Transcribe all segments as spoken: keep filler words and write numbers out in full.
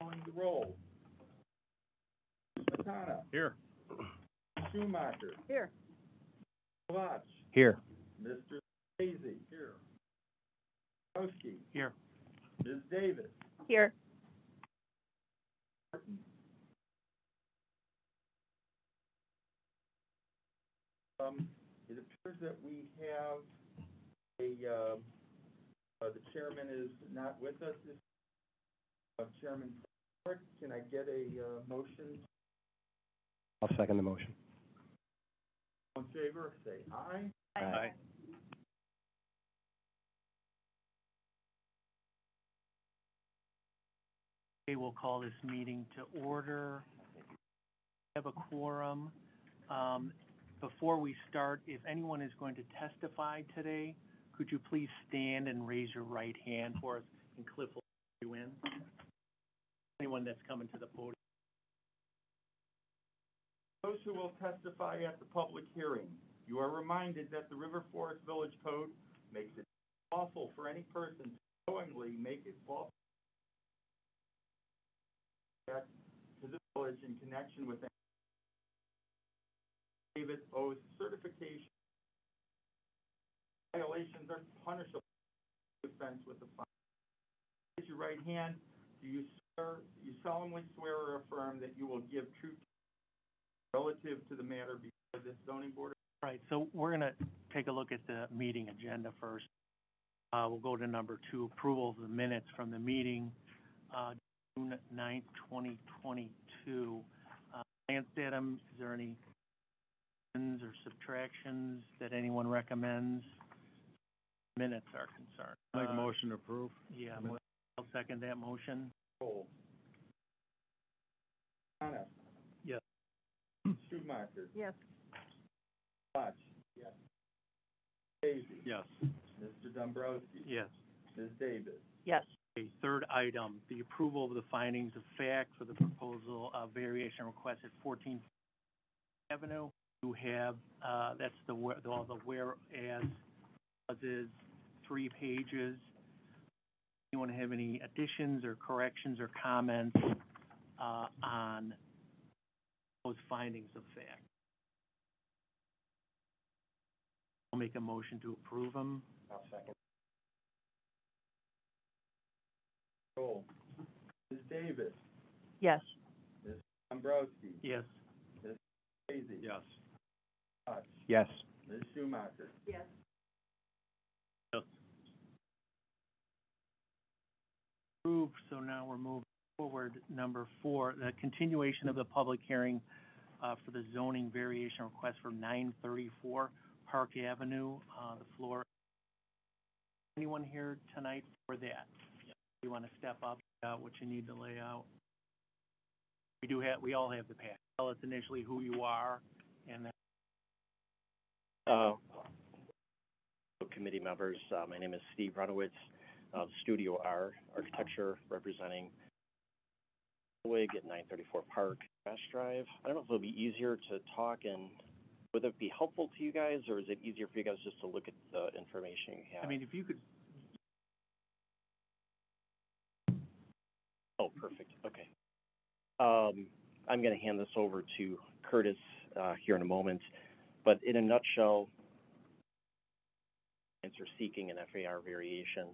Calling the roll. Matana. Here. Schumacher. Here. Kovach. Here. Mister Lazy. Here. Kowski. Here. Miz Davis. Here. Martin. Um, it appears that we have a, uh, uh, the chairman is not with us. This, uh, Chairman, can I get a, uh, motion? I'll second the motion. All in favor, say aye. Aye. Okay, we'll call this meeting to order. We have a quorum. Um, before we start, if anyone is going to testify today, could you please stand and raise your right hand for us, and Cliff will let you in? Anyone that's coming to the podium. Those who will testify at the public hearing, you are reminded that the River Forest Village Code makes it lawful for any person to knowingly make a false act to the village in connection with David owes certification. Violations are punishable offense with a fine. Raise your right hand. Do you swear, you solemnly swear or affirm that you will give true relative to the matter before this zoning board? Right, so we're gonna take a look at the meeting agenda first. Uh, we'll go to number two, approval of the minutes from the meeting, uh, June ninth, twenty twenty-two. Uh, Lance Dedham, is there any additions or subtractions that anyone recommends? Minutes are concerned. Make a Uh, motion to approve. Yeah, I'll second that motion. Roll. Anna. Yes. Schumacher. Yes. Kovach. Yes. Daisy. Yes. Mister Dombrowski. Yes. Miz Davis. Yes. Okay, third item, the approval of the findings of fact for the proposal of variation request at fourteen Avenue. You have, uh, that's the, where- all the whereas, is three pages. Anyone have any additions or corrections or comments, uh, on those findings of fact? I'll make a motion to approve them. I'll second. Roll. Miz Davis. Yes. Miz Dombrowski. Yes. Miz Daisy. Yes. Kovach. Yes. Miz Schumacher. Yes. Approved, so now we're moving forward. Number four, the continuation of the public hearing uh, for the zoning variation request for nine thirty-four Park Avenue, uh, the floor. Anyone here tonight for that? You want to step up, uh, what you need to lay out? We do have, we all have the pack. Tell us initially who you are, and then. Uh, committee members, uh, my name is Steve Runowitz of Studio R Architecture, representing Wig at nine thirty-four Park West Drive. I don't know if it'll be easier to talk, and would it be helpful to you guys, or is it easier for you guys just to look at the information you have? I mean, if you could. Oh, perfect. Okay. Um, I'm going to hand this over to Curtis uh, here in a moment, but in a nutshell, are seeking an F A R variation.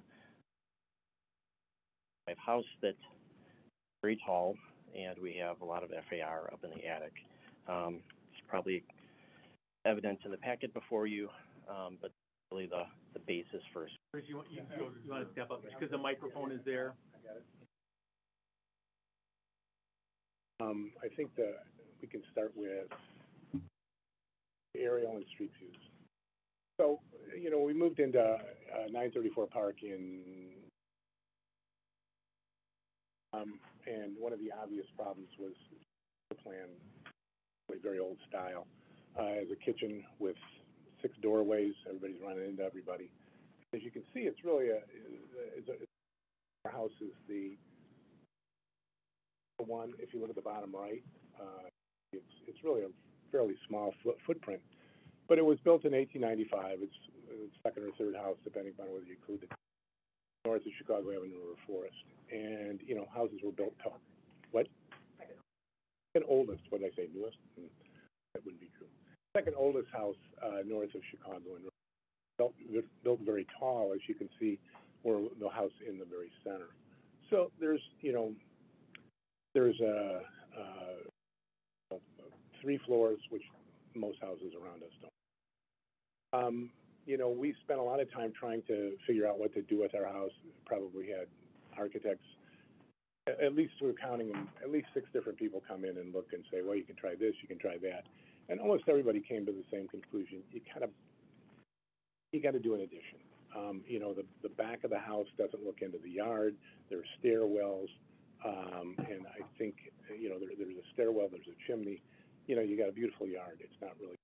We have a house that's very tall, and we have a lot of F A R up in the attic. Um, it's probably evident in the packet before you, um, but really the, the basis first. Chris, you, want- you, you you want to step up, because the microphone is there? Um, I think that we can start with aerial and street views. So, you know, we moved into uh, nine thirty-four Park in, um, and one of the obvious problems was the plan, like very old style, uh, as a kitchen with six doorways. Everybody's running into everybody. As you can see, it's really a, it's a, our house is the one. If you look at the bottom right, uh, it's it's really a fairly small foot, footprint. But it was built in eighteen ninety-five. It's the second or third house, depending on whether you include the north of Chicago Avenue or Forest. And, you know, houses were built tall, what? Second oldest, what did I say, newest? Hmm, that wouldn't be true. Second oldest house, uh, north of Chicago, and built, built very tall, as you can see, or the house in the very center. So there's, you know, there's a, uh, three floors, which most houses around us don't. Um, you know, we spent a lot of time trying to figure out what to do with our house. Probably had architects, at least we're counting them, at least six different people come in and look and say, well, you can try this, you can try that. And almost everybody came to the same conclusion. You kind of, you got to do an addition. Um, you know, the, the back of the house doesn't look into the yard. There's stairwells, um, and I think, you know, there, there's a stairwell, there's a chimney. You know, you got a beautiful yard. It's not really,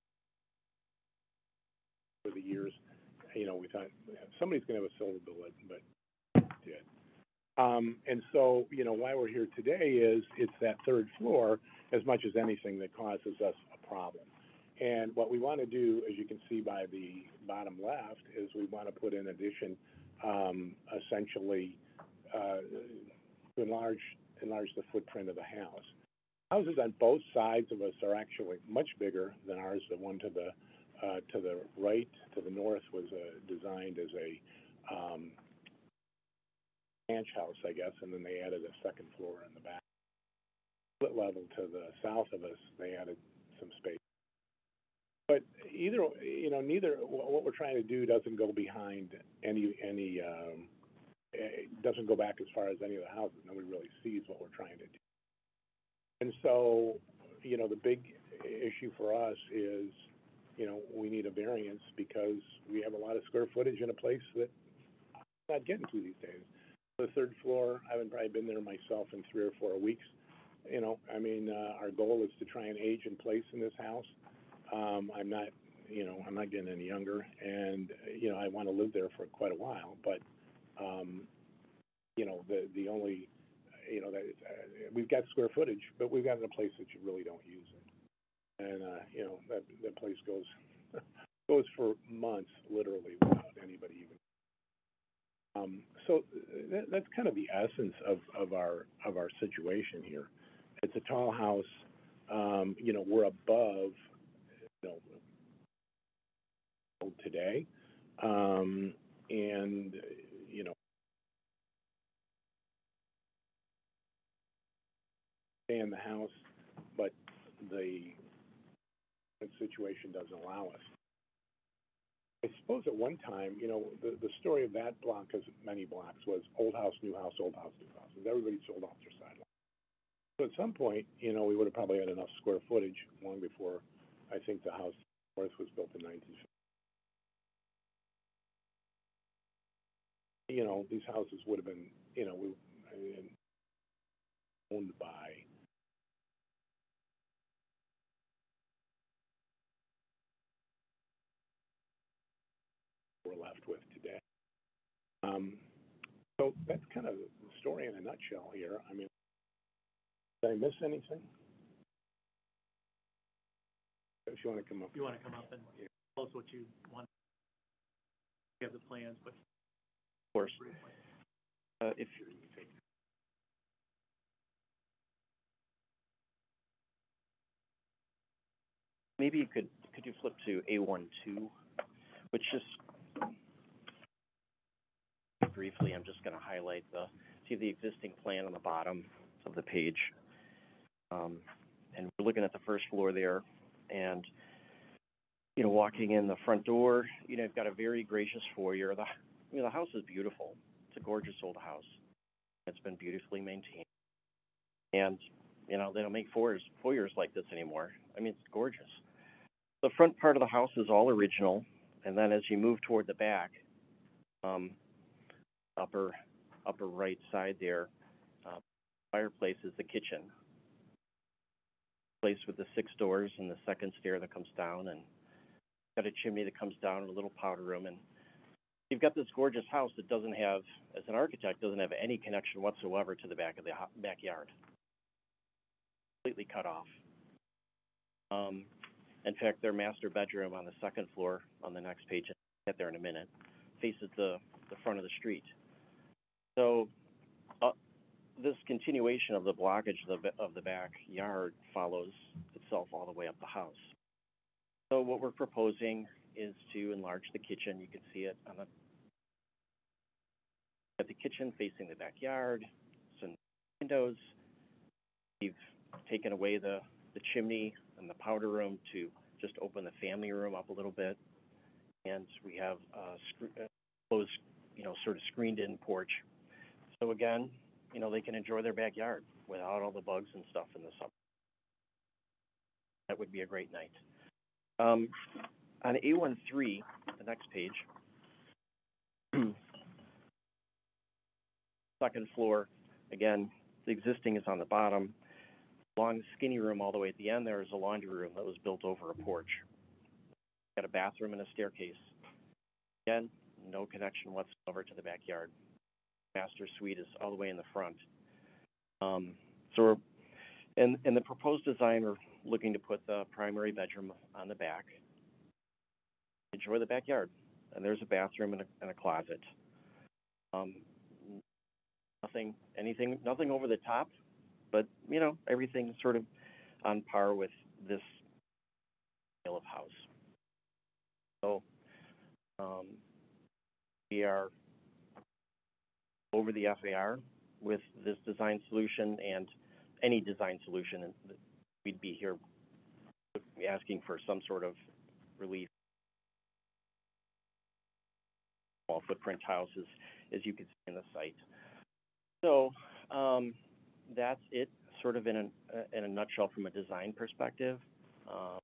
for the years, you know, we thought somebody's going to have a silver bullet, but did. Um, and so, you know, why we're here today is it's that third floor as much as anything that causes us a problem. And what we want to do, as you can see by the bottom left, is we want to put in addition, um, essentially, uh, to enlarge, enlarge the footprint of the house. Houses on both sides of us are actually much bigger than ours. The one to the, uh, to the right, to the north, was uh, designed as a, um, ranch house, I guess, and then they added a second floor in the back. Split level to the south of us, they added some space. But either, you know, neither, what we're trying to do doesn't go behind any, any, um, it doesn't go back as far as any of the houses. Nobody really sees what we're trying to do. And so, you know, the big issue for us is, you know, we need a variance because we have a lot of square footage in a place that I'm not getting to these days. The third floor, I haven't probably been there myself in three or four weeks. You know, I mean, uh, our goal is to try and age in place in this house. Um, I'm not, you know, I'm not getting any younger, and, you know, I want to live there for quite a while, but, um, you know, the, the only, you know, that uh, we've got square footage, but we've got it in a place that you really don't use it. And, uh, you know, that, that place goes, goes for months, literally, without anybody even. Um, so that, that's kind of the essence of, of our of our situation here. It's a tall house. Um, you know, we're above, you know, today, um, and you know, stay in the house, but the situation doesn't allow us. I suppose at one time, you know, the, the story of that block, as many blocks, was old house, new house, old house, new house. Everybody sold off their sideline. So at some point, you know, we would have probably had enough square footage long before I think the house north was built in nineteen fifty. You know, these houses would have been, you know, we, I mean, owned by we're left with today. Um, so that's kind of the story in a nutshell here. I mean, did I miss anything? If you want to come up. You want to come up and Yeah. tell us what you want? You have the plans, but. Of course. Uh, if maybe you could could you flip to A one two, which just briefly, I'm just going to highlight the see the existing plan on the bottom of the page, um, and we're looking at the first floor there, and you know, walking in the front door, you know, you've got a very gracious foyer. The you know the house is beautiful. It's a gorgeous old house. It's been beautifully maintained, and you know they don't make foyers foyers like this anymore. I mean, it's gorgeous. The front part of the house is all original, and then as you move toward the back, um, upper upper right side there, uh, fireplace is the kitchen, place with the six doors and the second stair that comes down, and got a chimney that comes down and a little powder room, and you've got this gorgeous house that doesn't have, as an architect, doesn't have any connection whatsoever to the back of the ho- backyard. Completely cut off. Um, in fact, their master bedroom on the second floor, on the next page, I'll get there in a minute, faces the, the front of the street. So, uh, this continuation of the blockage of the, of the backyard follows itself all the way up the house. So what we're proposing is to enlarge the kitchen. You can see it on the, at the kitchen facing the backyard, some windows. We've taken away the, the chimney and the powder room to just open the family room up a little bit. And we have a sc- uh, closed, you know, sort of screened-in porch. So again, you know, they can enjoy their backyard without all the bugs and stuff in the summer. That would be a great night. Um, on A one three, the next page, second floor, again, the existing is on the bottom. Long skinny room all the way at the end, there is a laundry room that was built over a porch. Got a bathroom and a staircase. Again, no connection whatsoever to the backyard. Master suite is all the way in the front. Um, so we're, in, in the proposed design, we're looking to put the primary bedroom on the back. Enjoy the backyard. And there's a bathroom and a, and a closet. Um, nothing, anything, nothing over the top, but, you know, everything sort of on par with this style of house. So, um, we are over the F A R with this design solution and any design solution, and we'd be here asking for some sort of relief. Small footprint houses, as you can see in the site. So um, that's it, sort of in a, in a nutshell from a design perspective. Um,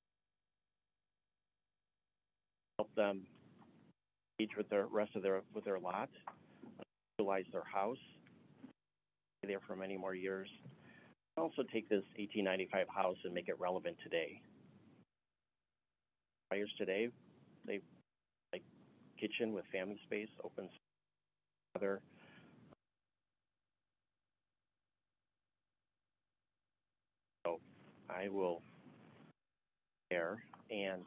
help them engage with the rest of their with their lot, utilize their house, stay there for many more years. Also take this eighteen ninety-five house and make it relevant today. Buyers today, they like kitchen with family space, open together. So I will share and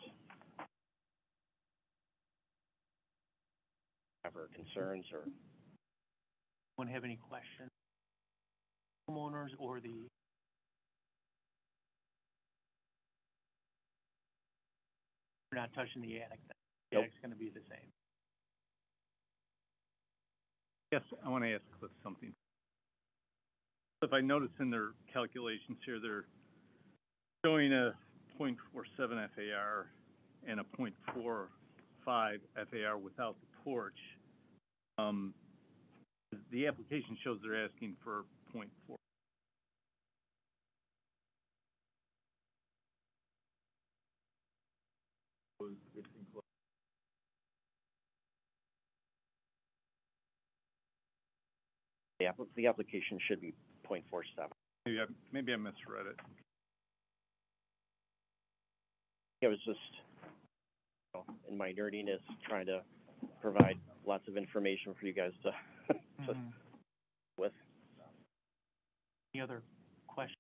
have our concerns or Anyone have any questions? Homeowners or the we're not touching the attic. The Nope. attic's going to be the same. Yes, I want to ask Cliff something. If I notice in their calculations here, they're showing a point four seven F A R and a point four five F A R without the porch. Um, the application shows they're asking for point four. the, app the application should be point four seven. Maybe I, maybe I misread it. It was just, you know, in my nerdiness, trying to provide lots of information for you guys to, to Mm-hmm. with. Any other questions?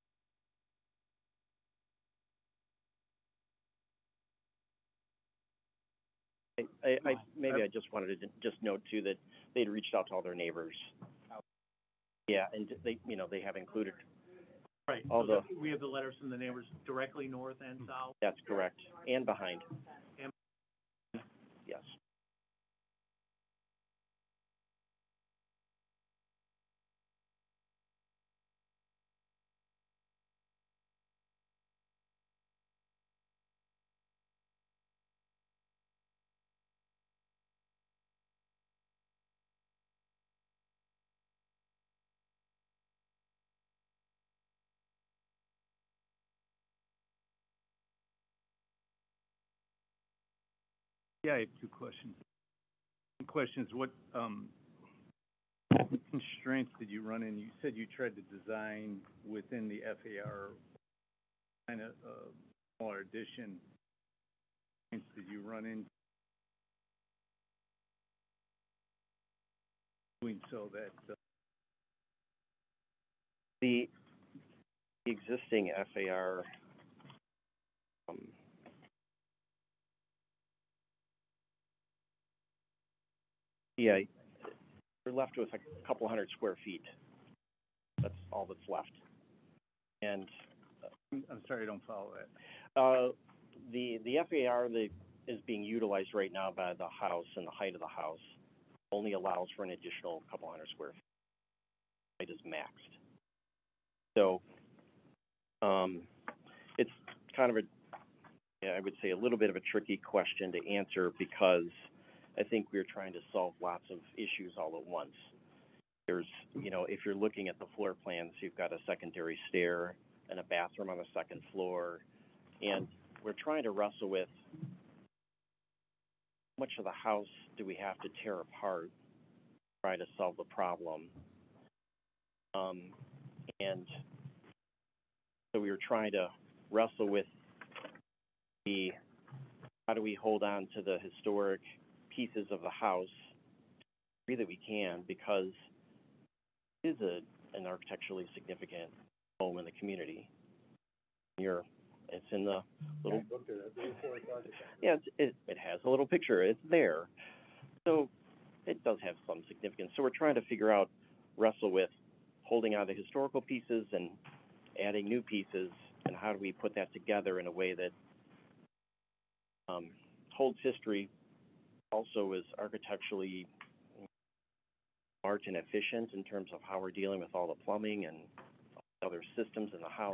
I, I, I maybe I just wanted to just note too that they'd reached out to all their neighbors. Yeah, and they, you know, they have included. Right. All So the- we have the letters from the neighbors directly north and south. That's correct, and behind. And- Yes. Yeah, I have two questions. One question is what um, constraints did you run in? You said you tried to design within the F A R kind of uh, smaller addition. Did you run in doing so that uh, The, the existing F A R, um, yeah, we're left with a couple hundred square feet That's all that's left. And, I'm, I'm sorry, I don't follow that. uh, the, the F A R that is being utilized right now by the house and the height of the house only allows for an additional couple hundred square feet. Height is maxed. So, um, it's kind of a, yeah, I would say a little bit of a tricky question to answer because I think we're trying to solve lots of issues all at once. There's, you know, if you're looking at the floor plans, you've got a secondary stair and a bathroom on the second floor, and we're trying to wrestle with how much of the house do we have to tear apart, try to solve the problem. Um, and so we were trying to wrestle with the, how do we hold on to the historic pieces of the house the degree that we can, because it is a, an architecturally significant home in the community. You're, it's in the little, Look at it, very forward architect. yeah, it's, it, it has a little picture, it's there. So it does have some significance. So we're trying to figure out, wrestle with holding on to historical pieces and adding new pieces, and how do we put that together in a way that um, holds history, also is architecturally smart and efficient in terms of how we're dealing with all the plumbing and other systems in the house.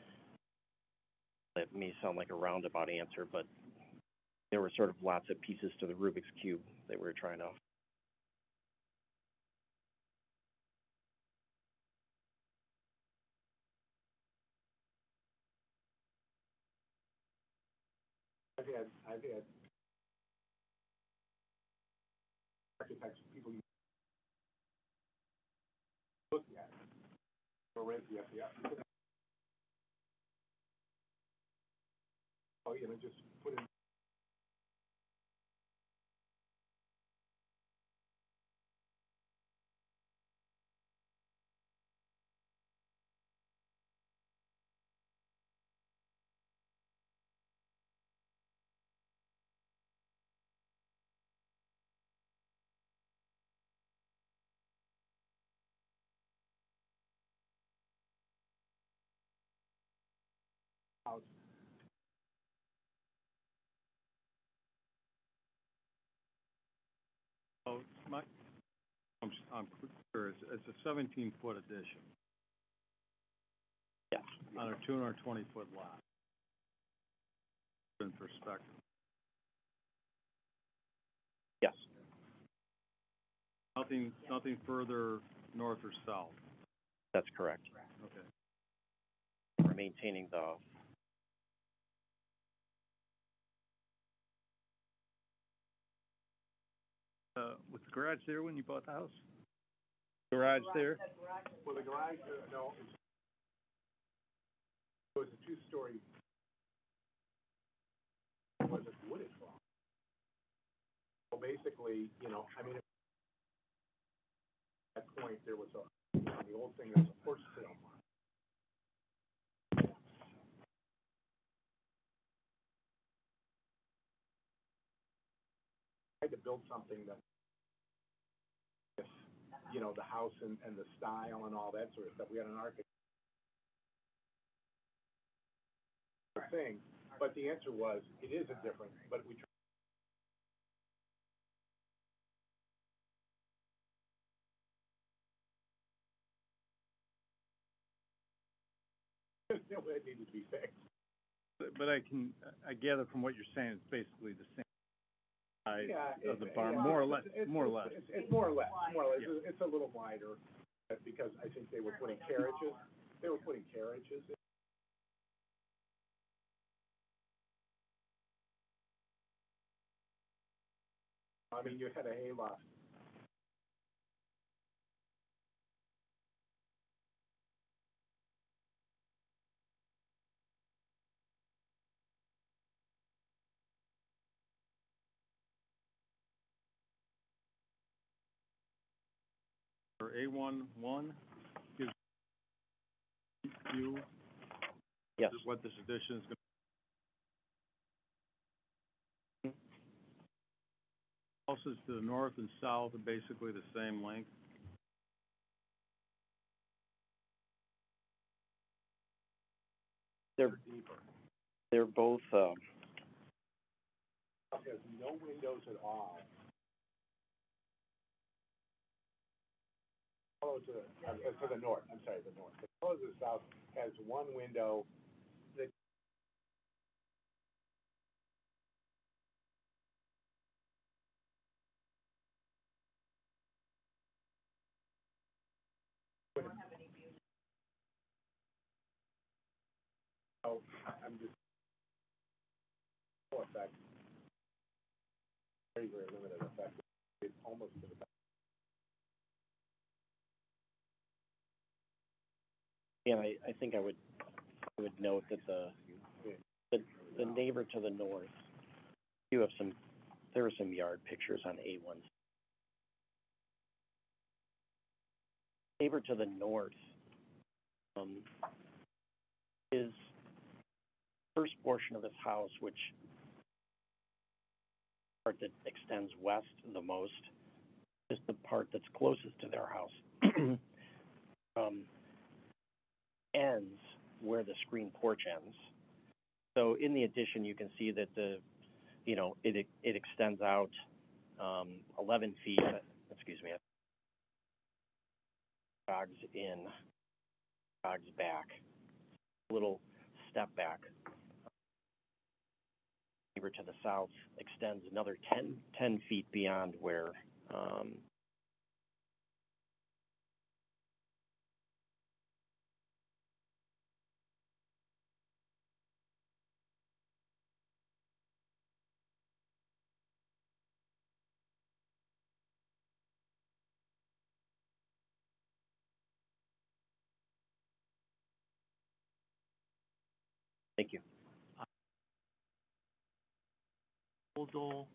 That may sound like a roundabout answer, but there were sort of lots of pieces to the Rubik's Cube that we were trying to. I've had, I've had architects, people you look at, or rent the F A R. Oh, you know, just put in. House. Oh, my, I'm, s- I'm clear, it's, it's a seventeen foot addition Yes. on a two hundred twenty foot lot. In perspective. Yes. Nothing, nothing further north or south. That's correct. Okay. We're maintaining the, Uh, was the garage there when you bought the house? Garage there? Well, the garage, uh, no, it's, it was a two-story, it was a wooded farm. So basically, you know, I mean, at that point, there was a, you know, the old thing, there's a horse sale barn. I had to build something that, if, you know, the house and, and the style and all that sort of stuff, we had an architect thing, but the answer was, it is a different, but we tried. It needed to be fixed. But, but I can, I gather from what you're saying, it's basically the same size Yeah, of the it- barn, yeah, more or it's- less, it's- more or it's- less. It's, it's more or less, more or less. Yeah. It's, it's a little wider, uh, because I think they were putting carriages, they were putting carriages in. I mean, you had a hayloft. Or A one, one gives you yes. what this addition is gonna. Houses to the north and south are basically the same length. They're, they're both, um, Has no windows at all. Follow to the, uh, to the north, I'm sorry, the north. The follow to the south has one window that oh, I'm just, no effect. Very, very limited effect. It's almost to the back. and I, I think I would, I would note that the, the, the neighbor to the north, you have some, there are some yard pictures on A one. Neighbor to the north, um, is first portion of his house, which part that extends west the most, is the part that's closest to their house. um, ends where the screen porch ends. So in the addition, you can see that the, you know, it it extends out um, eleven feet. Excuse me. Jogs in, jogs back. A little step back. Neighbor to the south extends another ten, ten feet beyond where um, thank you. Proposal,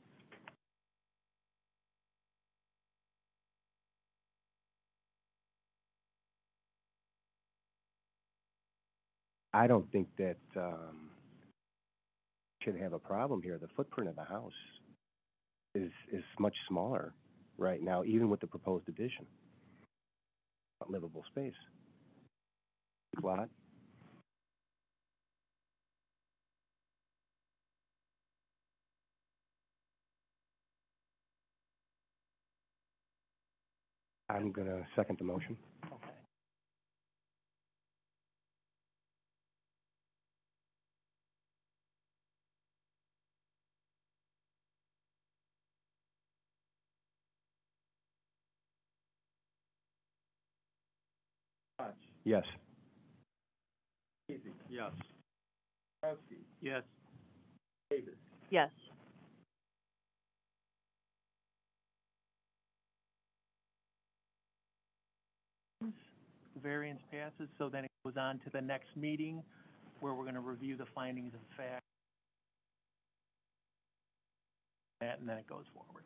I don't think that, um, should have a problem here. The footprint of the house is, is much smaller right now, even with the proposed addition. Livable space. Lot. I'm gonna second the motion. okay. Hodge, Yes. Easy, Yes. Kowski, Yes. Davis, Yes. Variance passes, so then it goes on to the next meeting where we're gonna review the findings of fact. That, and then it goes forward.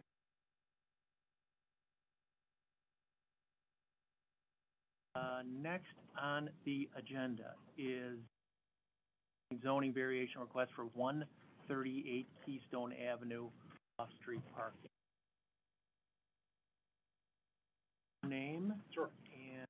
Uh, next on the agenda is zoning variation request for one thirty-eight Keystone Avenue, off-street parking. Name? Sure. And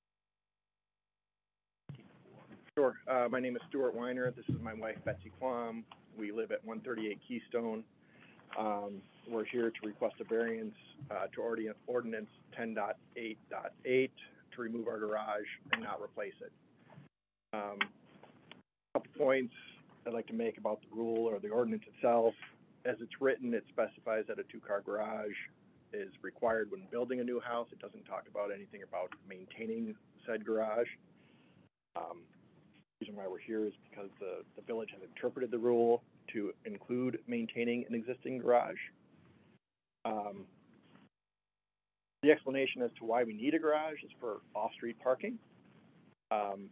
Sure. Uh, my name is Stuart Weiner. This is my wife, Betsy Quam. We live at one thirty-eight Keystone. Um, we're here to request a variance, uh, to ordi- ordinance ten point eight point eight to remove our garage and not replace it. Um, a couple points I'd like to make about the rule or the ordinance itself. As it's written, it specifies that a two-car garage is required when building a new house. It doesn't talk about anything about maintaining said garage. Um, the reason why we're here is because the, the village has interpreted the rule to include maintaining an existing garage. Um, the explanation as to why we need a garage is for off-street parking. Um,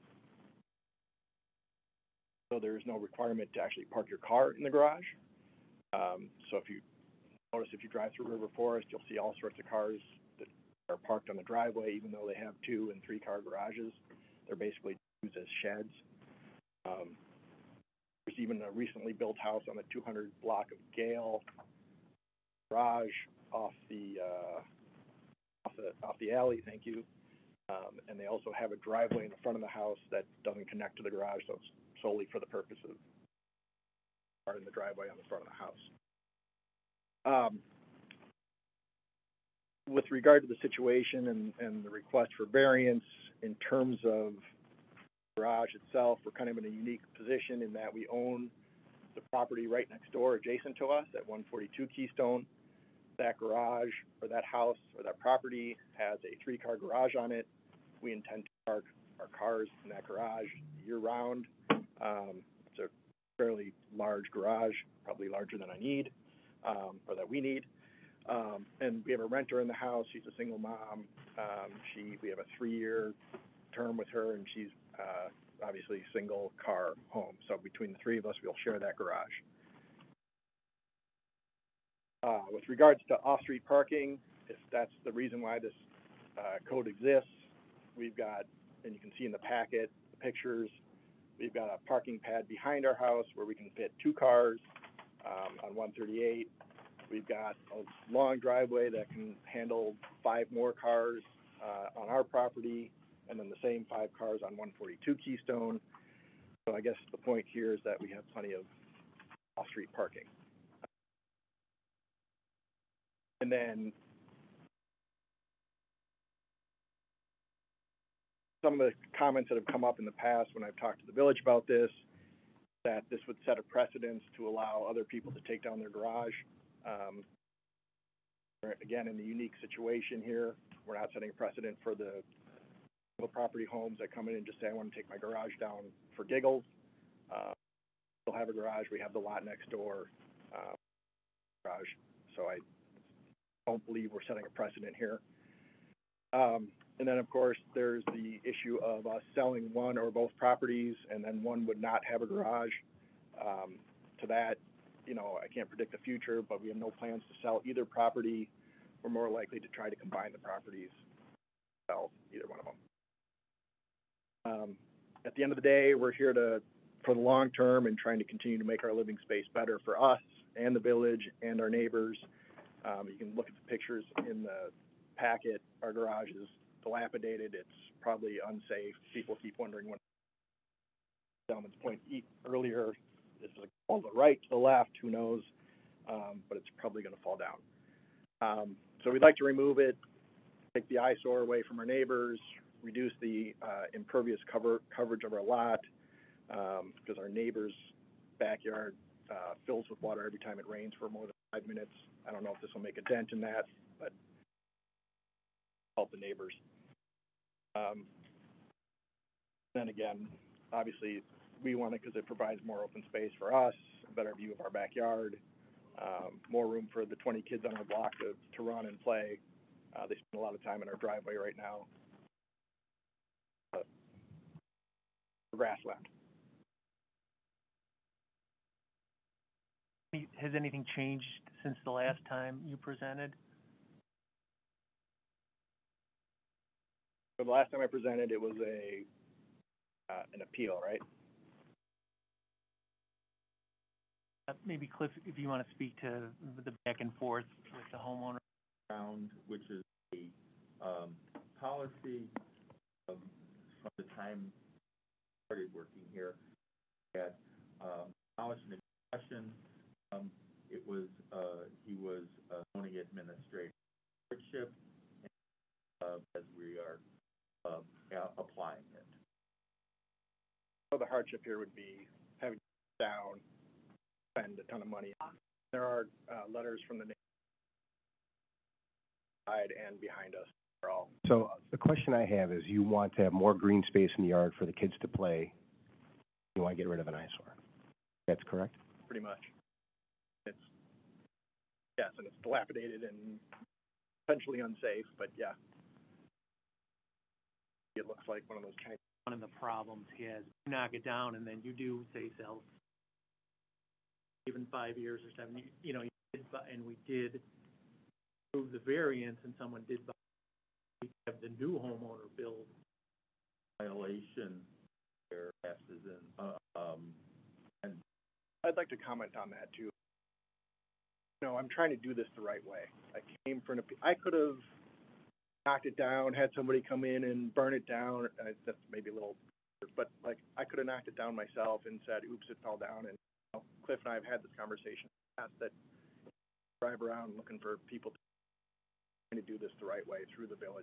so there is no requirement to actually park your car in the garage. Um, so if you notice, if you drive through River Forest, you'll see all sorts of cars that are parked on the driveway, even though they have two and three car garages. They're basically used as sheds. Um, there's even a recently built house on the two hundred block of Gale garage off the, uh, off the, off the alley, thank you. Um, and they also have a driveway in the front of the house that doesn't connect to the garage, so it's solely for the purpose of parking the driveway on the front of the house. Um, with regard to the situation and, and the request for variance in terms of the garage itself, we're kind of in a unique position in that we own the property right next door adjacent to us at one forty-two Keystone. That garage or that house or that property has a three-car garage on it. We intend to park our cars in that garage year-round. Um, it's a fairly large garage, probably larger than I need, um, or that we need. Um, and we have a renter in the house. She's a single mom. Um, she, we have a three-year term with her, and she's uh, obviously single car home. So between the three of us, we'll share that garage. Uh, with regards to off-street parking, if that's the reason why this uh, code exists, we've got, and you can see in the packet, the pictures, we've got a parking pad behind our house where we can fit two cars um, on one thirty-eight. We've got a long driveway that can handle five more cars uh, on our property, and then the same five cars on one forty-two Keystone. So I guess the point here is that we have plenty of off-street parking. And then some of the comments that have come up in the past when I've talked to the village about this, that this would set a precedence to allow other people to take down their garage. Um, we're, again, in the unique situation here, we're not setting a precedent for the single property homes that come in and just say, I want to take my garage down for giggles. Uh, we'll have a garage. We have the lot next door, uh, garage. So I don't believe we're setting a precedent here. Um, and then, of course, there's the issue of us selling one or both properties, and then one would not have a garage. Um, to that, you know, I can't predict the future, but we have no plans to sell either property. We're more likely to try to combine the properties, sell either one of them. Um, at the end of the day, we're here to, for the long term, and trying to continue to make our living space better for us and the village and our neighbors. Um, you can look at the pictures in the packet. Our garage is dilapidated. It's probably unsafe. People keep wondering when, gentleman's point earlier, is it on the right, to the left, who knows, um, but it's probably going to fall down. Um, so we'd like to remove it, take the eyesore away from our neighbors, reduce the uh, impervious cover coverage of our lot, um, because our neighbor's backyard uh, fills with water every time it rains for more than five minutes. I don't know if this will make a dent in that, but help the neighbors. Um, then again, obviously, we want it because it provides more open space for us, a better view of our backyard, um, more room for the twenty kids on our block to, to run and play. Uh, they spend a lot of time in our driveway right now. Uh, grassland. Has anything changed since the last time you presented? So the last time I presented, it was a uh, an appeal, right? Uh, maybe Cliff, if you want to speak to the back and forth with the homeowner. Ground, which is a, um, policy, um, from the time I started working here, that, um, knowledge and discussion, um, it was, uh, he was, uh, zoning administrator hardship, uh, as we are, uh, yeah, applying it. So the hardship here would be having to down, spend a ton of money. There are uh, letters from the side and behind us. They're all. So the question I have is, you want to have more green space in the yard for the kids to play. You want to get rid of an eyesore. That's correct? Pretty much. It's, yes, and it's dilapidated and potentially unsafe, but yeah. It looks like one of those Chinese. One of the problems he has, you knock it down and then you do, say, sell even five years or seven, you, you know, you did buy, and we did approve the variance and someone did buy, we have the new homeowner build. Violation there passes in, uh, um, and I'd like to comment on that too. You know, I'm trying to do this the right way. I came for an, appe- I could have knocked it down, had somebody come in and burn it down, uh, that's maybe a little, but like, I could have knocked it down myself and said, oops, it fell down, and, you know, Cliff and I have had this conversation in the past, that drive around looking for people trying to do this the right way through the village.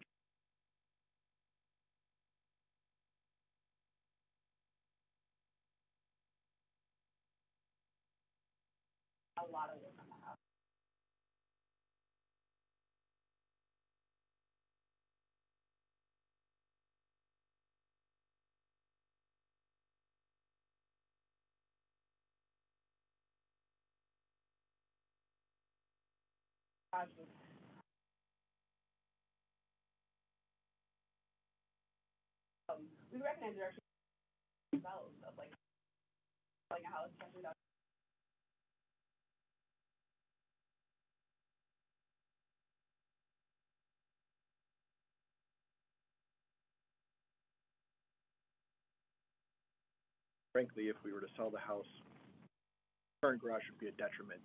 Frankly, if we were to sell the house, current garage would be a detriment.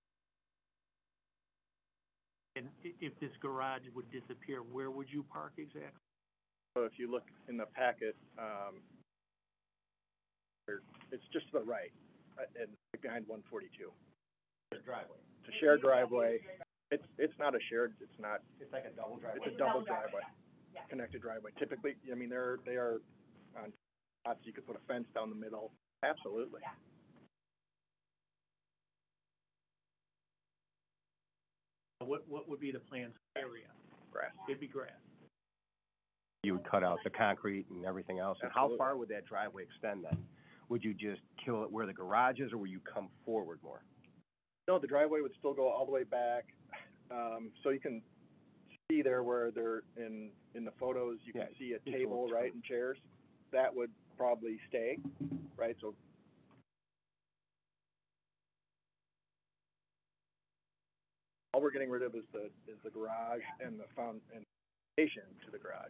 And i- if this garage would disappear, where would you park exactly? So if you look in the packet, um, there, it's just to the right, uh, and behind one forty-two. The driveway. It's a shared driveway. It's, it's not a shared, it's not, It's like a double driveway. it's a double driveway, connected driveway. Typically, I mean, they're, they are on lots, you could put a fence down the middle, absolutely. What, what would be the planned area? Grass. It'd be grass. You would cut out the concrete and everything else, and how Absolutely. far would that driveway extend then? Would you just kill it where the garage is, or will you come forward more? No, the driveway would still go all the way back, um, so you can see there where they're in, in the photos, you can Yeah, see a it's a table, little right, and chairs. That would probably stay, right, so all we're getting rid of is the, is the garage and the found, and foundation to the garage.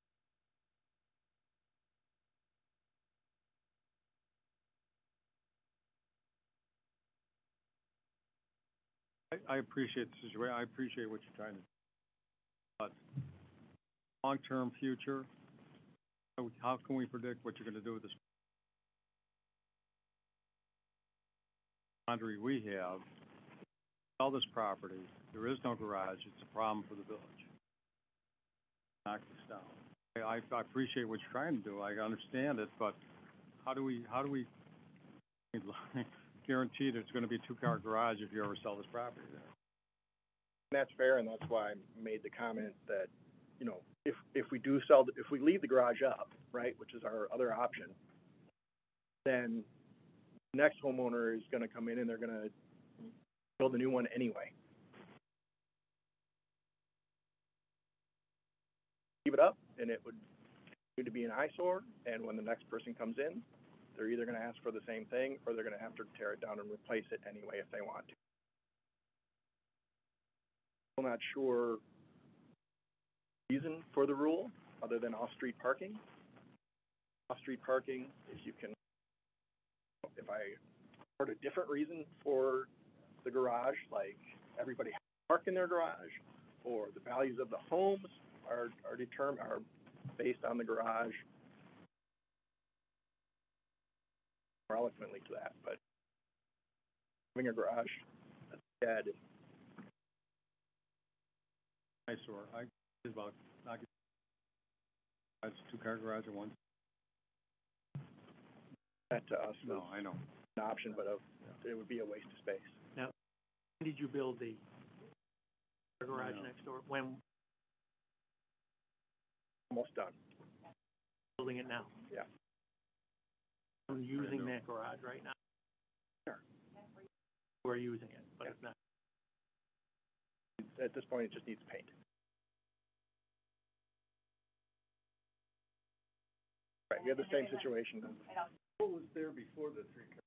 I, I appreciate the situation, I appreciate what you're trying to do. But long-term future, how, how can we predict what you're gonna do with this boundary we have? Sell this property, there is no garage, it's a problem for the village. Knock this down. I, I appreciate what you're trying to do, I understand it, but how do we, how do we guarantee there's gonna be a two-car garage if you ever sell this property there? And that's fair, and that's why I made the comment that, you know, if, if we do sell, the- if we leave the garage up, right, which is our other option, then the next homeowner is gonna come in and they're gonna build a new one anyway. Leave it up, and it would need to be an eyesore, and when the next person comes in, they're either gonna ask for the same thing, or they're gonna have to tear it down and replace it anyway if they want to. I'm not sure reason for the rule, other than off-street parking. Off-street parking, if you can, if I heard a different reason for the garage, like everybody has to park in their garage, or the values of the homes are, are determined, are based on the garage, more eloquently to that, but having a garage that's dead, Eyesore, I, it's about, not, it's a two-car garage at once. that to us No, was I know. an option, but a, it would be a waste of space. When did you build the garage No. next door? When, Almost done. building it now? Yeah. I'm using know. that garage right now. Sure. We're using it, but it's not. At this point, it just needs paint. Right, we have the same situation, What was there before the three-car?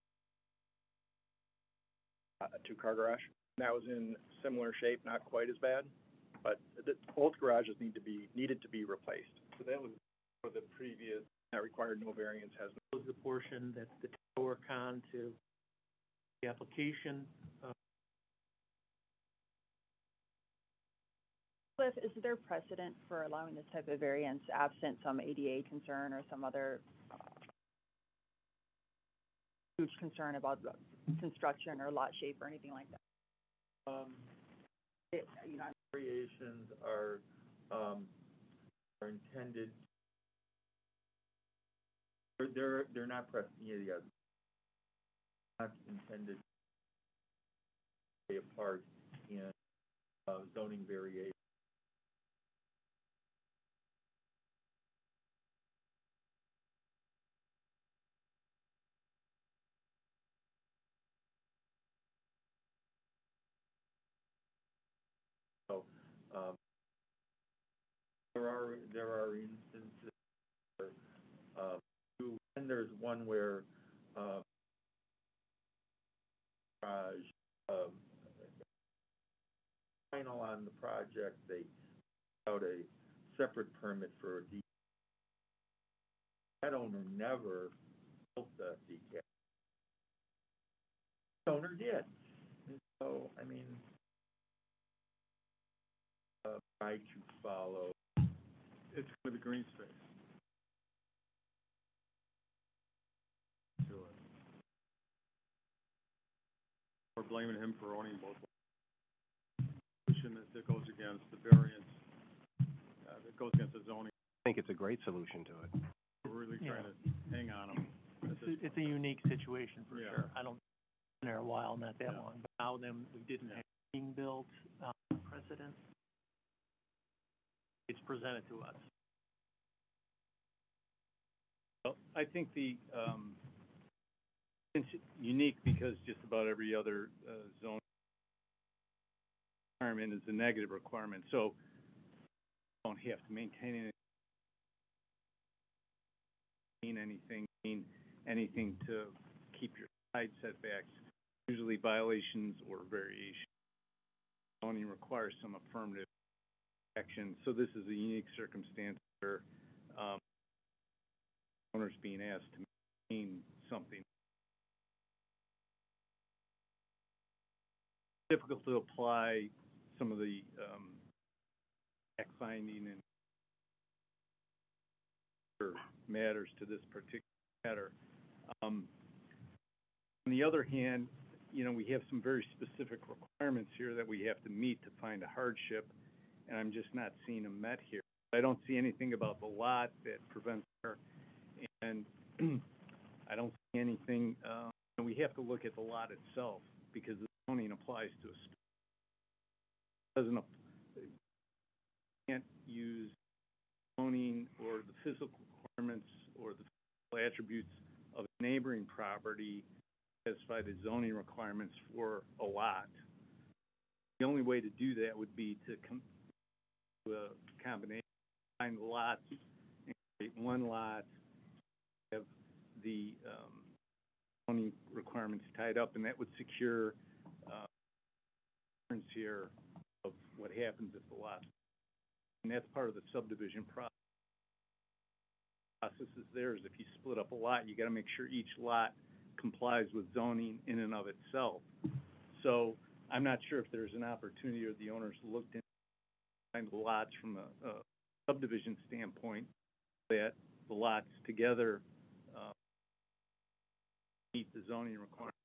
uh, a two-car garage. That was in similar shape, not quite as bad, but the, both garages need to be, needed to be replaced. So that was for the previous. That required no variance, has no. Was the portion that the town work on to the application, uh, Cliff, is there precedent for allowing this type of variance absent some A D A concern or some other uh, huge concern about the construction or lot shape or anything like that? Um, It, you know, variations are, um, are intended, they're, they're, they're not pressing any of the other. Not intended to play a part in, uh, zoning variation. So, um, there are, there are instances where, uh, you- and there's one where, uh, garage, um, final on the project, they put out a separate permit for a D. That owner never built the decap. The owner did. And so, I mean, uh, try to follow. It's for the green space. to it. We're blaming him for owning both. Solution that, that goes against the variance, uh, that goes against the zoning. I think it's a great solution to it. We're really Yeah. trying to hang on him. It's, a- it's a unique situation for Yeah. sure. I don't, been there a while, not that Yeah. long, but now then, we didn't have being built, uh, precedent. It's presented to us. Well, I think the, um, it's unique because just about every other, uh, zone requirement is a negative requirement, so you don't have to maintain any, mean anything, mean anything to keep your side setbacks, usually violations or variation. Zoning requires some affirmative action, so this is a unique circumstance where, um, owners being asked to maintain something. Difficult to apply some of the, um, fact finding and other matters to this particular matter. Um, on the other hand, you know, we have some very specific requirements here that we have to meet to find a hardship, and I'm just not seeing them met here. I don't see anything about the lot that prevents her, and I don't see anything, uh, and we have to look at the lot itself, because the zoning applies to a, st- doesn't, ap- can't use zoning or the physical requirements or the physical attributes of a neighboring property to satisfy the zoning requirements for a lot. The only way to do that would be to come to a combination, find lots, and create one lot, have the, um, zoning requirements tied up, and that would secure, uh, difference here of what happens if the lot, and that's part of the subdivision process. Process is there is if you split up a lot, you gotta make sure each lot complies with zoning in and of itself. So I'm not sure if there's an opportunity or the owners looked into find the lots from a, a subdivision standpoint that the lots together, uh, meet the zoning requirements.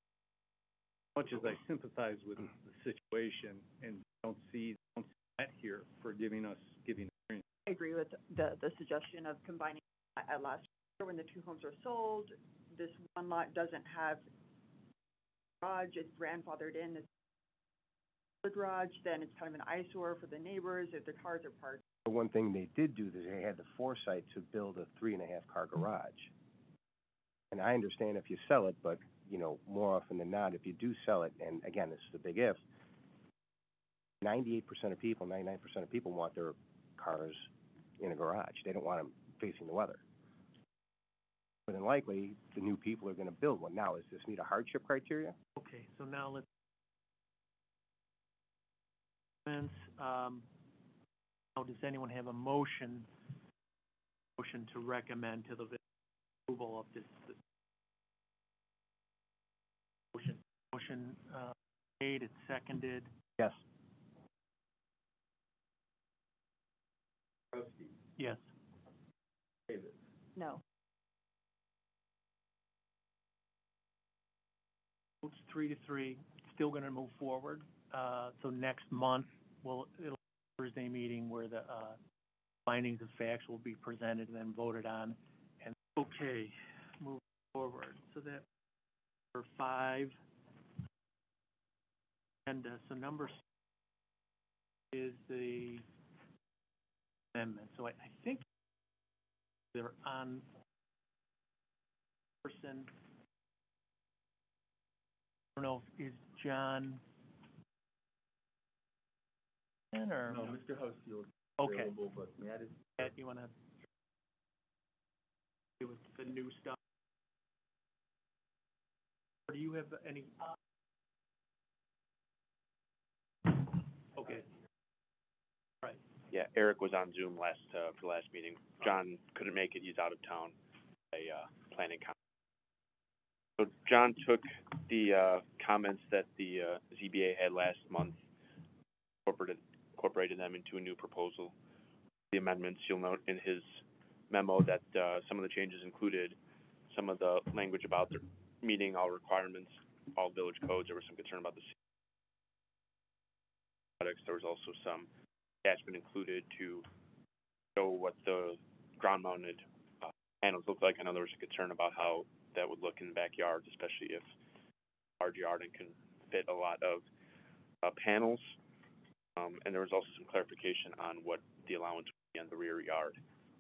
Much as I sympathize with the situation and don't see, don't see that here for giving us, giving. I agree with the, the suggestion of combining at last year when the two homes are sold. This one lot doesn't have garage, it's grandfathered in, it's the garage, then it's kind of an eyesore for the neighbors if their cars are parked. The one thing they did do is they had the foresight to build a three and a half car garage. And I understand if you sell it, but, you know, more often than not, if you do sell it, and again, this is a big if, ninety-eight percent of people, ninety-nine percent of people want their cars in a garage. They don't want them facing the weather. More than likely, the new people are gonna build one. Now, does this meet a hardship criteria? Okay, so now let's, um, now does anyone have a motion, motion to recommend to the approval of this, this motion? Motion, uh, made, it's seconded. Yes. Dombrowski, Yes. Davis. No. Votes three to three, still gonna move forward. Uh, so next month, we'll, it'll be a Thursday meeting where the, uh, findings of facts will be presented and then voted on. And, okay, move forward. So that, for five, and, uh, so number six is the amendment. So I, I think they're on person. I don't know, is John in or? No, Mister Housefield is Okay. available, but Matt is. Matt, you wanna, with the new stuff? Or do you have any? Okay. Right. Yeah, Eric was on Zoom last, uh, for the last meeting. John couldn't make it, he's out of town, a, uh, planning con. So John took the, uh, comments that the, uh, Z B A had last month, incorporated, incorporated them into a new proposal. The amendments, you'll note in his memo that, uh, some of the changes included some of the language about the meeting all requirements, all village codes. There was some concern about the products. There was also some attachment included to show what the ground-mounted uh, panels look like. I know there was a concern about how that would look in the backyard, especially if large yard and can fit a lot of uh, panels. Um, and there was also some clarification on what the allowance would be on the rear yard.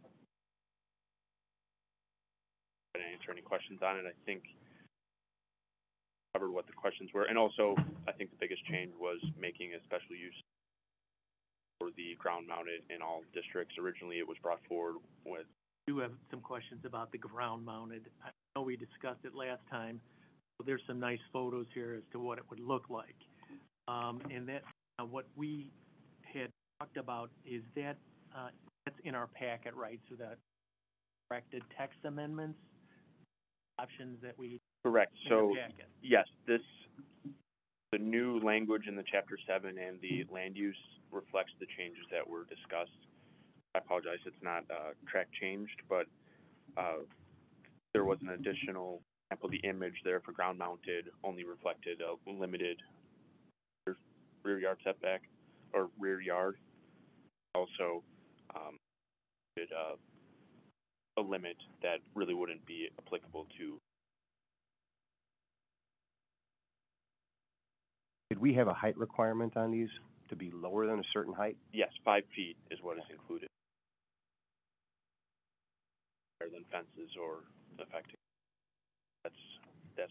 Can I answer any questions on it? I think covered what the questions were, and also I think the biggest change was making a special use for the ground mounted in all districts. Originally, it was brought forward with. I do have some questions about the ground mounted. I know we discussed it last time. So there's some nice photos here as to what it would look like. Um, and that, uh, what we had talked about is that, uh, that's in our packet, right? So that corrected text amendments, options that we. Correct. In So, the packet. yes, this, the new language in the chapter seven and the land use reflects the changes that were discussed. I apologize, it's not, uh, track changed, but, uh, there was an additional, for example, the image there for ground mounted only reflected a limited rear yard setback, or rear yard. Also, um, did, uh, a limit that really wouldn't be applicable to. Did we have a height requirement on these to be lower than a certain height? Yes, five feet is what is included. Higher than fences or affecting. That's, that's.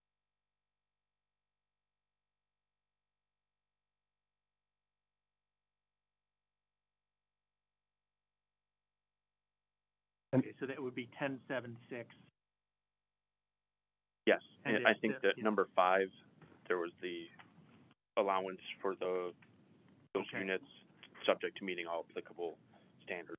Okay, so that would be ten seven six. Yes, And and I it's think the- that yeah. number five, there was the allowance for the, those Okay. units, subject to meeting all applicable standards.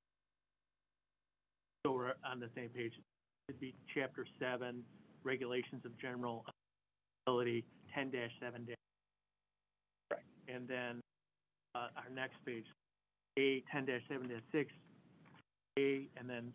So we're on the same page. It'd be chapter seven, regulations of general ability, ten dash seven dash. Right. And then, uh, our next page, A, ten dash seven dash six, A, and then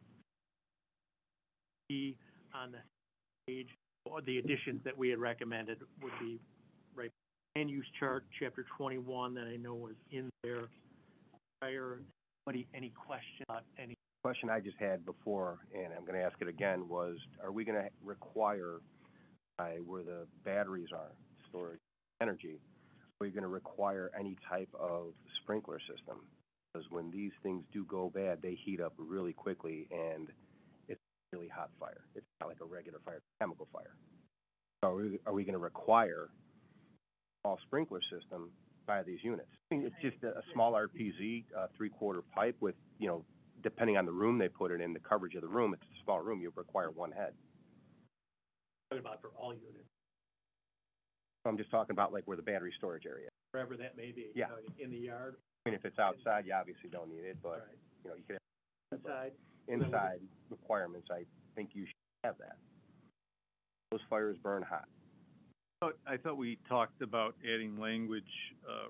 B on the page, or the additions that we had recommended would be right. Land use chart, chapter twenty-one, that I know was in there prior. Anybody, any question about any? Question I just had before, and I'm gonna ask it again, was, are we gonna require, uh, where the batteries are, storage energy, are we gonna require any type of sprinkler system? Because when these things do go bad, they heat up really quickly, and it's a really hot fire. It's not like a regular fire, it's a chemical fire. So are we, are we gonna require a small sprinkler system by these units? I mean, it's just a, a small R P Z, uh, three-quarter pipe with, you know, depending on the room they put it in, the coverage of the room, it's a small room, you require one head. Talking about for all units, So I'm just talking about like where the battery storage area is. wherever that may be. Yeah. You know, in the yard, I mean, if it's outside, you obviously don't need it, but, right, you know, you could inside. have inside requirements, I think you should have that. Those fires burn hot. But I thought we talked about adding language, uh,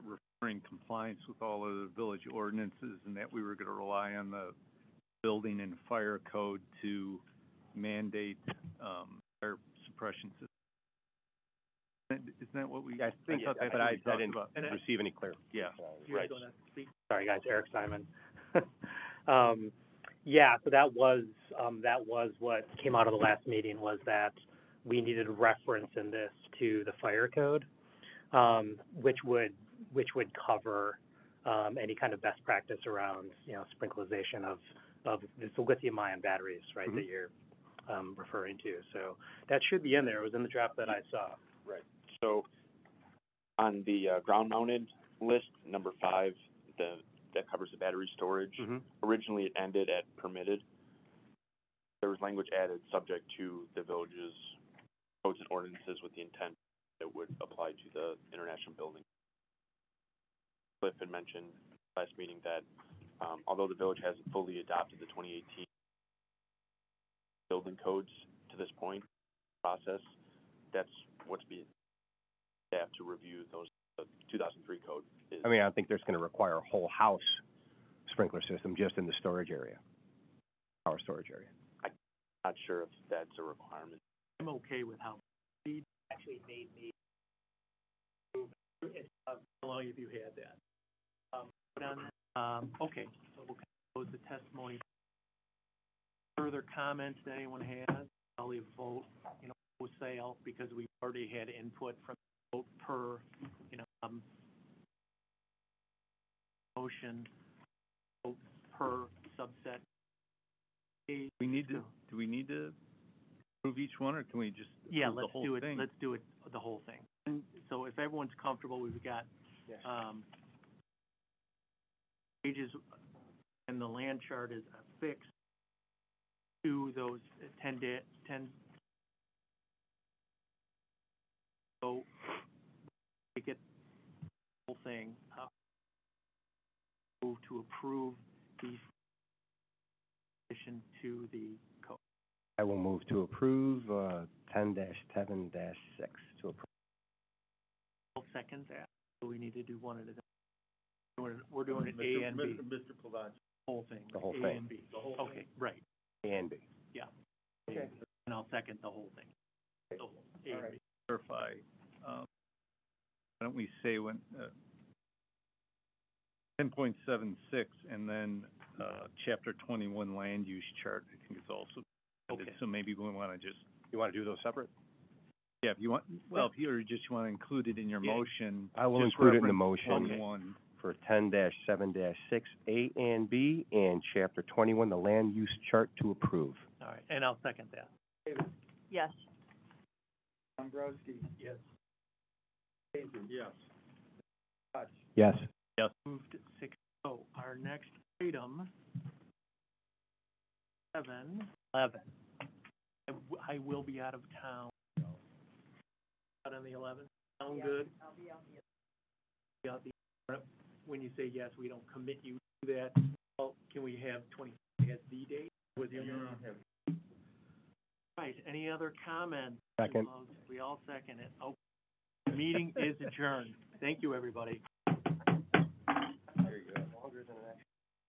we're in compliance with all of the village ordinances and that we were gonna rely on the building and fire code to mandate, um, fire suppression systems. Isn't that what we? I think, thought that's but what I, we I talked didn't about. receive any clear. Yeah, You guys Right. wanna speak? Sorry, guys, Eric Simon. Um, yeah, so that was, um, that was what came out of the last meeting, was that we needed a reference in this to the fire code, um, which would, which would cover, um, any kind of best practice around, you know, sprinklerization of, of the lithium ion batteries, right, Mhm. that you're, um, referring to. So that should be in there. It was in the draft that I saw. Right. So on the uh, ground mounted list, number five, the, that covers the battery storage. Mm-hmm. Originally, it ended at permitted. There was language added subject to the village's codes and ordinances with the intent that would apply to the international building. Cliff had mentioned last meeting that, um, although the village hasn't fully adopted the twenty eighteen building codes to this point process, that's what's being, they have to review those, the two thousand three code is. I mean, I don't think there's gonna require a whole house sprinkler system just in the storage area, power storage area. Not sure if that's a requirement. I'm okay with how he Actually made me, uh, how long have you had that? Um, put on that? Um, okay, so we'll close the testimony. Further comments that anyone has? I'll leave vote, you know, wholesale, because we've already had input from vote per, you know, um, motion, vote per subset. we need to, do we need to approve each one, or can we just Yeah, approve the let's whole do it, thing? let's do it, the whole thing. And so if everyone's comfortable, we've got, um, pages, and the land chart is affixed to those ten da- ten. So, we get the whole thing, uh, move to approve the addition to the code. I will move to approve, uh, ten dash seven dash six to approve. I'll second that, so we need to do one at a time. We're, we're doing it A and B, Mister Plavacci. whole thing. The whole A thing. and B. Okay, right, A and B. okay, and I'll second the whole thing. The whole, A and B. Clarify, um, why don't we say when, uh, ten point seven six, and then, uh, chapter twenty-one land use chart, I think it's also, Okay. so maybe we wanna just, You wanna do those separate? yeah, if you want, well, if you or just wanna include it in your Yeah. motion. I will just include it in the reference motion. twenty-one. For ten dash seven dash six, A and B, and chapter twenty-one, the land use chart to approve. All right, and I'll second that. Yes. Dombrowski. Yes. Pager. Yes. Hodge. Yes. Moved six oh. Our next item, seven, eleven. I, w- I will be out of town. Out on the eleventh. Sound good? I'll be on the. Be out the- When you say yes, we don't commit you to that. Well, can we have twenty as the date with your? Right, any other comments? Second. We all second it. Oh, the meeting is adjourned. Thank you, everybody.